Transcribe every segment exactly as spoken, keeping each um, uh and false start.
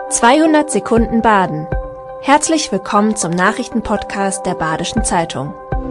zweihundert Sekunden Baden. Herzlich willkommen zum Nachrichtenpodcast der Badischen Zeitung.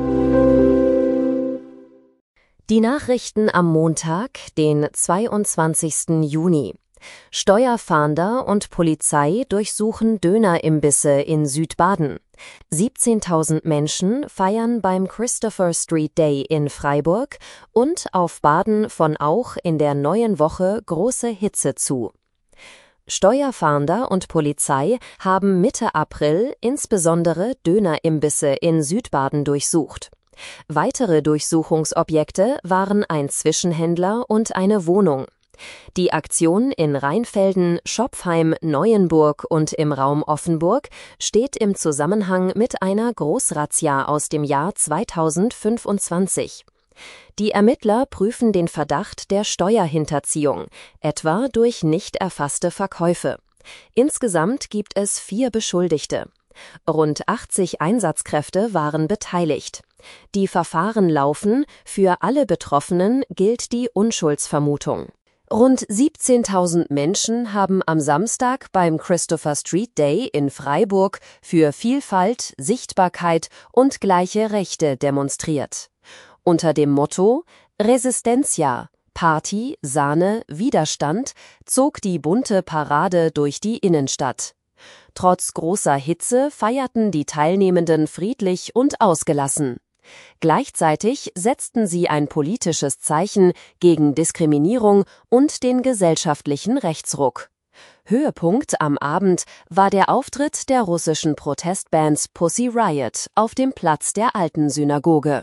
Die Nachrichten am Montag, den zweiundzwanzigsten Juni. Steuerfahnder und Polizei durchsuchen Dönerimbisse in Südbaden. siebzehntausend Menschen feiern beim Christopher Street Day in Freiburg und auf Baden von Auch in der neuen Woche große Hitze zu. Steuerfahnder und Polizei haben Mitte April insbesondere Dönerimbisse in Südbaden durchsucht. Weitere Durchsuchungsobjekte waren ein Zwischenhändler und eine Wohnung. Die Aktion in Rheinfelden, Schopfheim, Neuenburg und im Raum Offenburg steht im Zusammenhang mit einer Großrazzia aus dem Jahr zweitausendfünfundzwanzig. Die Ermittler prüfen den Verdacht der Steuerhinterziehung, etwa durch nicht erfasste Verkäufe. Insgesamt gibt es vier Beschuldigte. Rund achtzig Einsatzkräfte waren beteiligt. Die Verfahren laufen, für alle Betroffenen gilt die Unschuldsvermutung. Rund siebzehntausend Menschen haben am Samstag beim Christopher Street Day in Freiburg für Vielfalt, Sichtbarkeit und gleiche Rechte demonstriert. Unter dem Motto Resistencia, Party, Sahne, Widerstand zog die bunte Parade durch die Innenstadt. Trotz großer Hitze feierten die Teilnehmenden friedlich und ausgelassen. Gleichzeitig setzten sie ein politisches Zeichen gegen Diskriminierung und den gesellschaftlichen Rechtsruck. Höhepunkt am Abend war der Auftritt der russischen Protestbands Pussy Riot auf dem Platz der Alten Synagoge.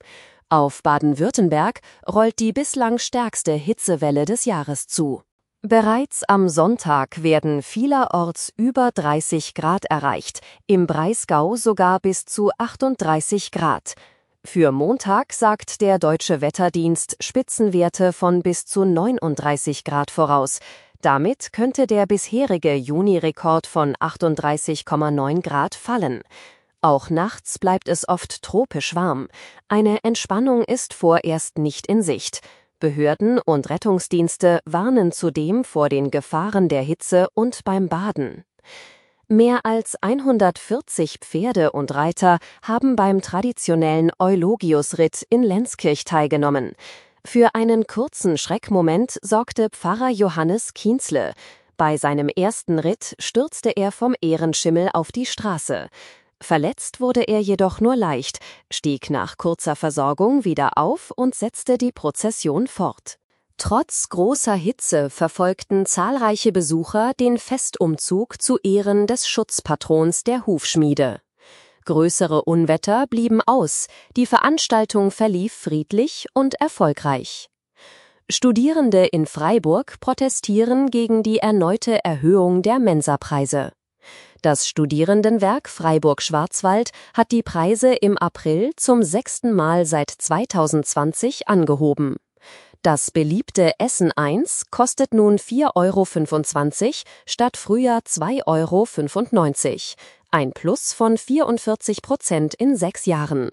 Auf Baden-Württemberg rollt die bislang stärkste Hitzewelle des Jahres zu. Bereits am Sonntag werden vielerorts über dreißig Grad erreicht, im Breisgau sogar bis zu achtunddreißig Grad. Für Montag sagt der Deutsche Wetterdienst Spitzenwerte von bis zu neununddreißig Grad voraus. Damit könnte der bisherige Juni-Rekord von achtunddreißig Komma neun Grad fallen. Auch nachts bleibt es oft tropisch warm. Eine Entspannung ist vorerst nicht in Sicht. Behörden und Rettungsdienste warnen zudem vor den Gefahren der Hitze und beim Baden. Mehr als hundertvierzig Pferde und Reiter haben beim traditionellen Eulogius-Ritt in Lenzkirch teilgenommen. Für einen kurzen Schreckmoment sorgte Pfarrer Johannes Kienzle. Bei seinem ersten Ritt stürzte er vom Ehrenschimmel auf die Straße. Verletzt wurde er jedoch nur leicht, stieg nach kurzer Versorgung wieder auf und setzte die Prozession fort. Trotz großer Hitze verfolgten zahlreiche Besucher den Festumzug zu Ehren des Schutzpatrons der Hufschmiede. Größere Unwetter blieben aus, die Veranstaltung verlief friedlich und erfolgreich. Studierende in Freiburg protestieren gegen die erneute Erhöhung der Mensapreise. Das Studierendenwerk Freiburg-Schwarzwald hat die Preise im April zum sechsten Mal seit zweitausendzwanzig angehoben. Das beliebte Essen eins kostet nun vier Euro fünfundzwanzig statt früher zwei Euro fünfundneunzig, ein Plus von vierundvierzig Prozent in sechs Jahren.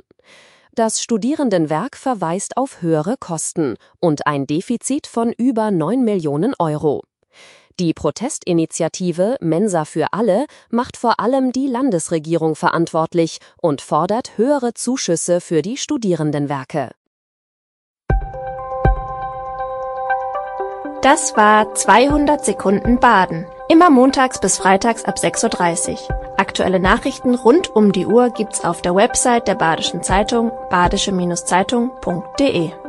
Das Studierendenwerk verweist auf höhere Kosten und ein Defizit von über neun Millionen Euro. Die Protestinitiative Mensa für alle macht vor allem die Landesregierung verantwortlich und fordert höhere Zuschüsse für die Studierendenwerke. Das war zweihundert Sekunden Baden. Immer montags bis freitags ab sechs Uhr dreißig. Aktuelle Nachrichten rund um die Uhr gibt's auf der Website der Badischen Zeitung badische Zeitung punkt de.